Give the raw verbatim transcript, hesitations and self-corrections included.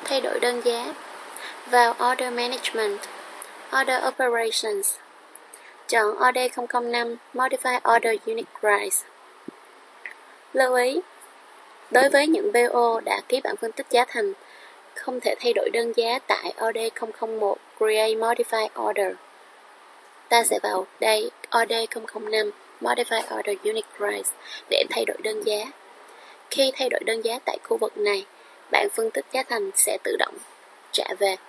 Thay đổi đơn giá. Vào Order Management, Order Operations, chọn O D không không năm Modify Order Unit Price. Lưu ý, đối với những bê o đã ký bản phân tích giá thành, không thể thay đổi đơn giá tại O D không không một Create Modify Order. Ta sẽ vào đây O D không không năm Modify Order Unit Price để thay đổi đơn giá. Khi thay đổi đơn giá tại khu vực này, bản phân tích giá thành sẽ tự động trả về